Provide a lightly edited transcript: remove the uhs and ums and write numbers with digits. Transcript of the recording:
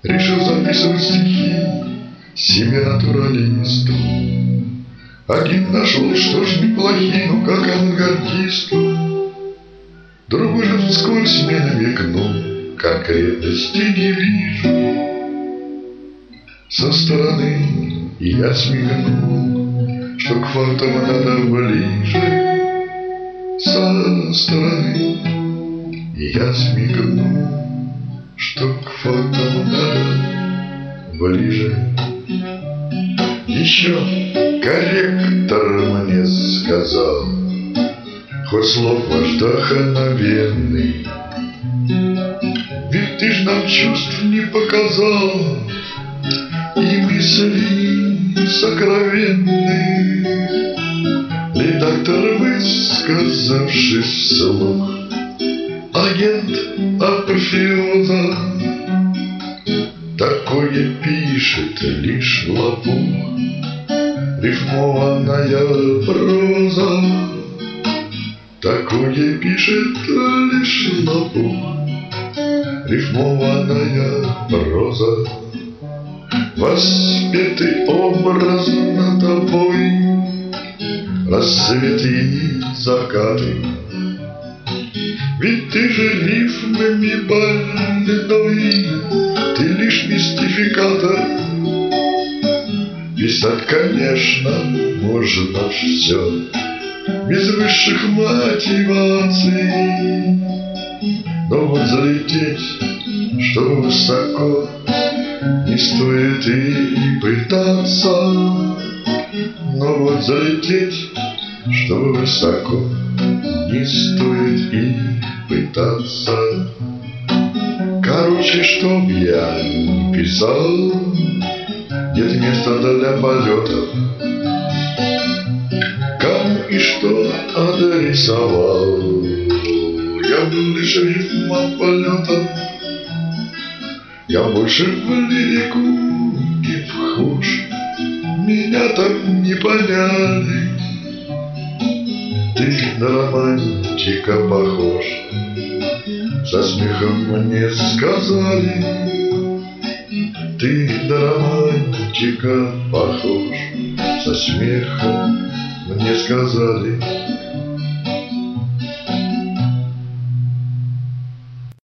решил записывать стихи себе натуралисту. Один нашел, что ж неплохие, ну как авангардисту. Другой же вскользь мне намекнул, конкретности не вижу. Со стороны я смекнул, что к фактам надо ближе. Со стороны я смекнул, что к фактам надо ближе. Еще корректор мне сказал, хоть слов ваш вдохновенный, ведь ты ж нам чувств не показал и мысли сокровенные. Редактор, высказавшись вслух, агент апофеоза, такое пишет лишь лопух, рифмованная проза. Такое пишет лишь лопух, рифмованная проза. Воспетый образно тобой рассветы и закаты, ведь ты же рифмами больной, ты лишь мистификатор. Писать, конечно, можно все без высших мотиваций, но вот залететь, что высоко, не стоит и пытаться. Но вот залететь, что высоко, не стоит и пытаться. Короче, чтоб я не писал, нет места для полетов. Кому и что адресовал, я был лишь рифмом полетов. Я больше в лирику не вхож, меня так не поняли. Ты на романтика похож, со смехом мне сказали. Ты на романтика похож, со смехом мне сказали.